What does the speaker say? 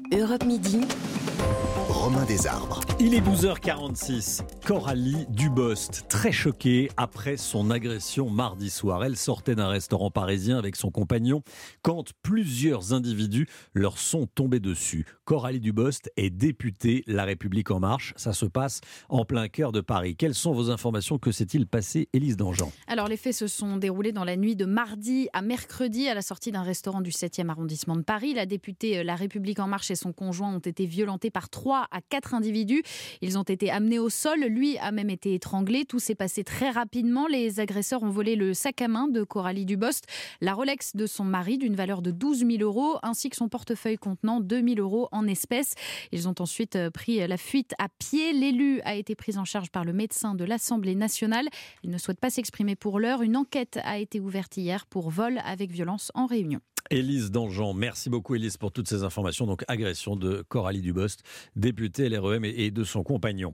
Europe Midi. Romain Desarbres. Il est 12h46. Coralie Dubost, très choquée après son agression mardi soir. Elle sortait d'un restaurant parisien avec son compagnon quand plusieurs individus leur sont tombés dessus. Coralie Dubost est députée La République En Marche. Ça se passe en plein cœur de Paris. Quelles sont vos informations? Que s'est-il passé, Élise Dangean? Alors, les faits se sont déroulés dans la nuit de mardi à mercredi à la sortie d'un restaurant du 7e arrondissement de Paris. La députée La République En Marche et son conjoint ont été violentés par 3 à 4 individus. Ils ont été amenés au sol. Lui a même été étranglé. Tout s'est passé très rapidement. Les agresseurs ont volé le sac à main de Coralie Dubost, la Rolex de son mari d'une valeur de 12 000 euros, ainsi que son portefeuille contenant 2 000 euros en espèces. Ils ont ensuite pris la fuite à pied. L'élu a été pris en charge par le médecin de l'Assemblée nationale. Il ne souhaite pas s'exprimer pour l'heure. Une enquête a été ouverte hier pour vol avec violence en Réunion. Élise Dangean, merci beaucoup Élise pour toutes ces informations. Donc agression de Coralie Dubost, députée LREM et de son compagnon.